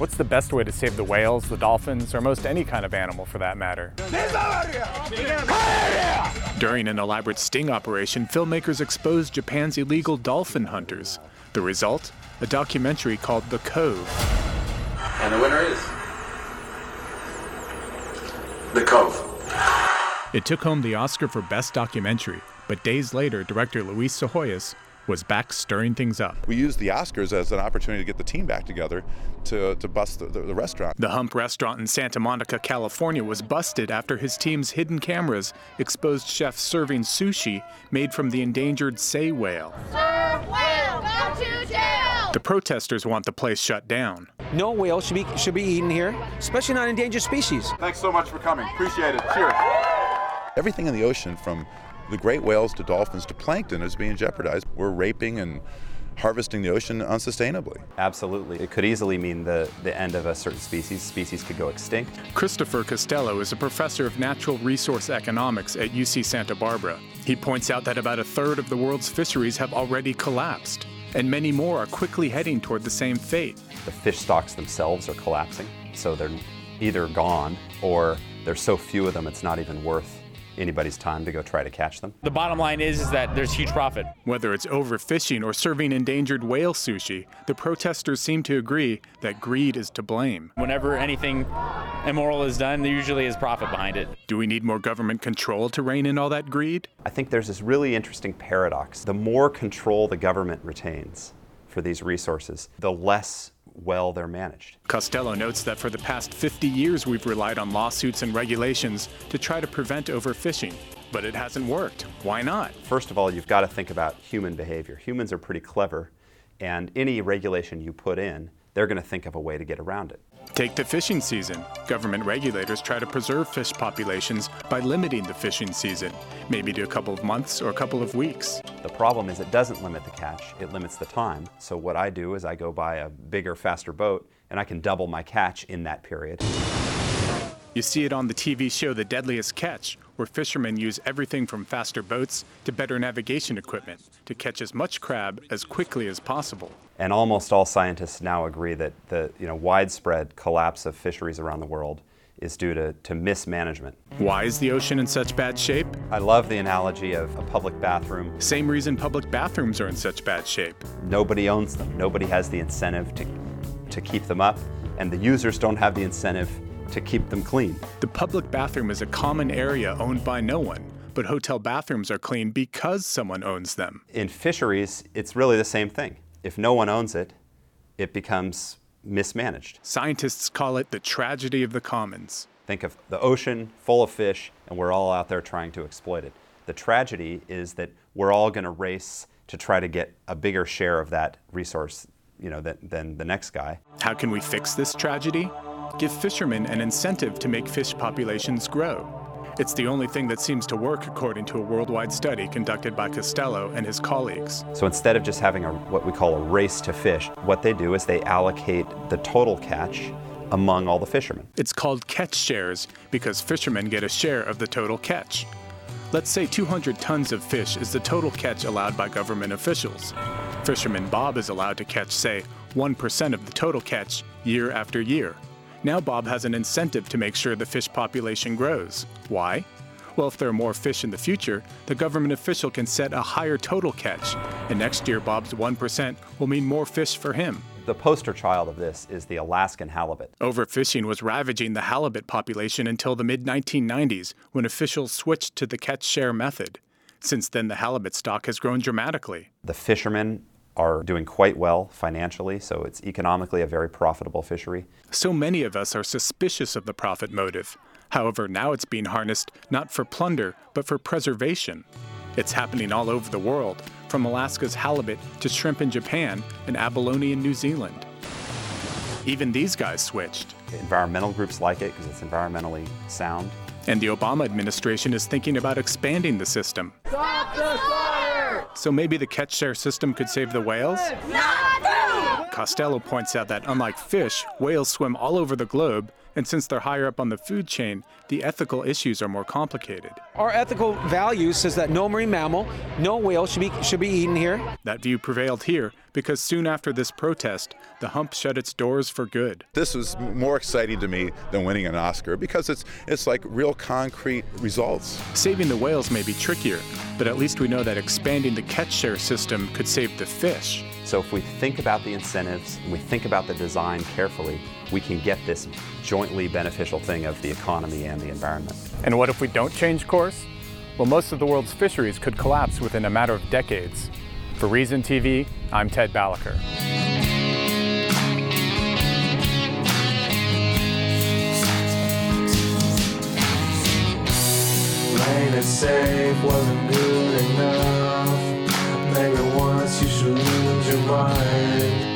What's the best way to save the whales, the dolphins, or most any kind of animal for that matter? During an elaborate sting operation, filmmakers exposed Japan's illegal dolphin hunters. The result? A documentary called The Cove. And the winner is The Cove. It took home the Oscar for Best Documentary, but days later, director Luis Sohoyos was back stirring things up. We used the Oscars as an opportunity to get the team back together to bust the restaurant. The Hump restaurant in Santa Monica, California was busted after his team's hidden cameras exposed chefs serving sushi made from the endangered sei whale. Serve whale, go to jail! The protesters want the place shut down. No whale should be eaten here, especially not endangered species. Thanks so much for coming. Appreciate it. Cheers. Everything in the ocean, from the great whales to dolphins to plankton, is being jeopardized. We're raping and harvesting the ocean unsustainably. Absolutely. It could easily mean the end of a certain species. Species could go extinct. Christopher Costello is a professor of natural resource economics at UC Santa Barbara. He points out that about a third of the world's fisheries have already collapsed, and many more are quickly heading toward the same fate. The fish stocks themselves are collapsing, so they're either gone or there's so few of them it's not even worth anybody's time to go try to catch them. The bottom line is that there's huge profit. Whether it's overfishing or serving endangered whale sushi, the protesters seem to agree that greed is to blame. Whenever anything immoral is done, there usually is profit behind it. Do we need more government control to rein in all that greed? I think there's this really interesting paradox. The more control the government retains for these resources, the less well they're managed. Costello notes that for the past 50 years we've relied on lawsuits and regulations to try to prevent overfishing, but it hasn't worked. Why not? First of all, you've got to think about human behavior. Humans are pretty clever, and any regulation you put in, they're going to think of a way to get around it. Take the fishing season. Government regulators try to preserve fish populations by limiting the fishing season, maybe to a couple of months or a couple of weeks. The problem is it doesn't limit the catch, it limits the time. So what I do is I go buy a bigger, faster boat, and I can double my catch in that period. You see it on the TV show The Deadliest Catch, where fishermen use everything from faster boats to better navigation equipment to catch as much crab as quickly as possible. And almost all scientists now agree that the widespread collapse of fisheries around the world is due to mismanagement. Why is the ocean in such bad shape? I love the analogy of a public bathroom. Same reason public bathrooms are in such bad shape. Nobody owns them. Nobody has the incentive to keep them up, and the users don't have the incentive to keep them clean. The public bathroom is a common area owned by no one, but hotel bathrooms are clean because someone owns them. In fisheries, it's really the same thing. If no one owns it, it becomes mismanaged. Scientists call it the tragedy of the commons. Think of the ocean full of fish, and we're all out there trying to exploit it. The tragedy is that we're all going to race to try to get a bigger share of that resource, than the next guy. How can we fix this tragedy? Give fishermen an incentive to make fish populations grow. It's the only thing that seems to work, according to a worldwide study conducted by Costello and his colleagues. So instead of just having what we call a race to fish, what they do is they allocate the total catch among all the fishermen. It's called catch shares because fishermen get a share of the total catch. Let's say 200 tons of fish is the total catch allowed by government officials. Fisherman Bob is allowed to catch, say, 1% of the total catch year after year. Now Bob has an incentive to make sure the fish population grows. Why? Well, if there are more fish in the future, the government official can set a higher total catch, and next year Bob's 1% will mean more fish for him. The poster child of this is the Alaskan halibut. Overfishing was ravaging the halibut population until the mid-1990s, when officials switched to the catch share method. Since then, the halibut stock has grown dramatically. The fishermen are doing quite well financially, so it's economically a very profitable fishery. So many of us are suspicious of the profit motive. However, now it's being harnessed not for plunder, but for preservation. It's happening all over the world, from Alaska's halibut to shrimp in Japan and abalone in New Zealand. Even these guys switched. Environmental groups like it because it's environmentally sound. And the Obama administration is thinking about expanding the system. Stop the slaughter! So maybe the catch share system could save the whales? Not true! Costello points out that unlike fish, whales swim all over the globe And since they're higher up on the food chain, the ethical issues are more complicated. Our ethical value says that no marine mammal, no whale should be eaten here. That view prevailed here because soon after this protest, the hump shut its doors for good. This was more exciting to me than winning an Oscar because it's like real concrete results. Saving the whales may be trickier, but at least we know that expanding the catch share system could save the fish. So if we think about the incentives and we think about the design carefully, we can get this jointly beneficial thing of the economy and the environment. And what if we don't change course? Well, most of the world's fisheries could collapse within a matter of decades. For Reason TV, I'm Ted Balaker. Playing it safe wasn't good enough. Maybe once you should lose your mind.